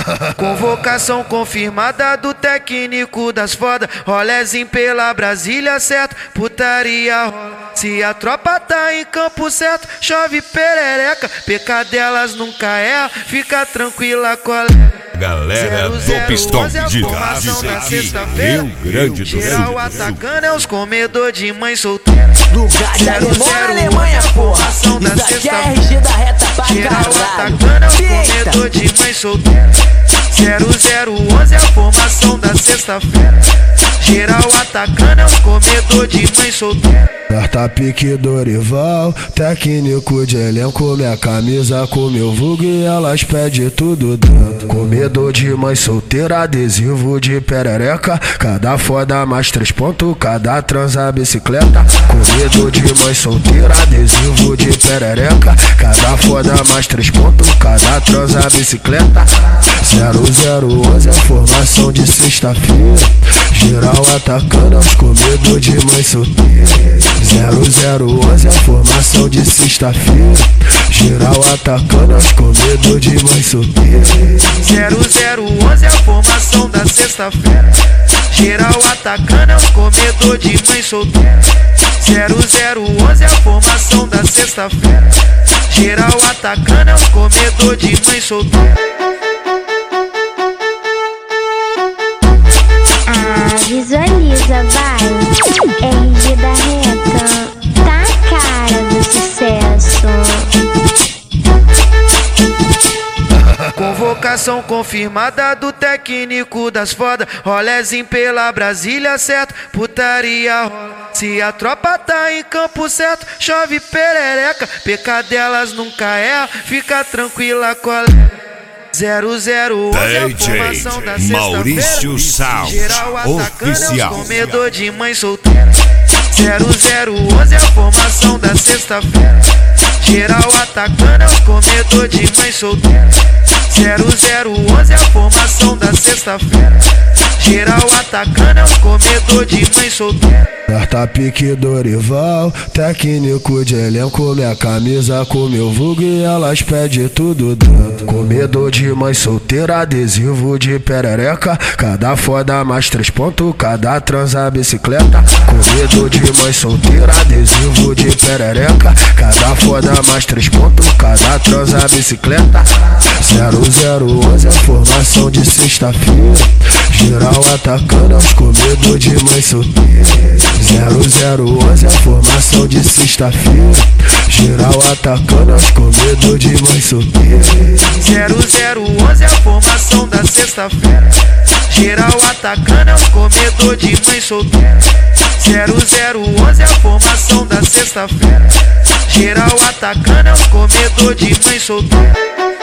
Convocação confirmada do técnico das foda. Rolezinho pela Brasília, certo? Putaria rola. Se a tropa tá em campo certo, chove perereca. Pecadelas nunca erra, fica tranquila, colega. Galera do Pistão de Gás aqui, Rio Grande do Sul. Geral atacando é os comedor de mãe solteira. Lugar de Alemão, Alemanha, porra. Isso aqui é RG da reta pra geral caralho. atacando é os comedor de mãe solteira. 0011 é a formação da sexta-feira. Geral atacando é os comedor de mãe solteira. Carta pique Dorival, técnico de elenco, minha camisa com meu vulgo e elas pedem tudo dentro. Comedor de mãe solteira, adesivo de perereca, cada foda mais 3 pontos, cada transa bicicleta. Comedor de mãe solteira, adesivo de perereca, cada foda mais 3 pontos, cada transa bicicleta. 0011 é formação de sexta-feira, geral atacando aos comedor de mãe solteira. 0011 é formação de sexta-feira, geral atacando aos comedor de mãe solteira. 0011 é a formação da sexta-feira, geral atacando aos comedor de mãe solteira. 0011 é a formação da sexta-feira, geral atacando aos comedor de mãe solteira. Visualiza, vai. RG da reta, tá a cara do sucesso. Convocação confirmada do técnico das foda. Rolezinho pela Brasília, certo? Putaria rola. Se a tropa tá em campo certo, chove perereca. Pecadelas nunca erra, fica tranquila, colega. 0011 é a formação da Maurício Sound, geral atacando oficial. é os comedor de mãe solteira. 0011 é a formação da sexta-feira, geral atacando é os comedor de mãe solteira. 0011 é a formação da sexta-feira, geral atacando é os comedor de mãe solteira. Carta pique Dorival, técnico de elenco, minha camisa com meu vulgo e elas pedem tudo dentro. Comedor de mãe solteira, adesivo de perereca, cada foda mais 3 pontos, cada transa bicicleta. Comedor de mãe solteira, adesivo de perereca, cada foda mais 3 pontos, cada transa bicicleta. 0011 é formação de sexta-feira, geral atacando aos comedor de mãe solteira. 0011 é formação de sexta-feira, geral atacando aos comedor de mãe solteira. 0011 é a formação da sexta-feira, geral atacando aos comedor de mãe solteira. 0011 é a formação da sexta-feira, geral atacando aos comedor de mãe solteira.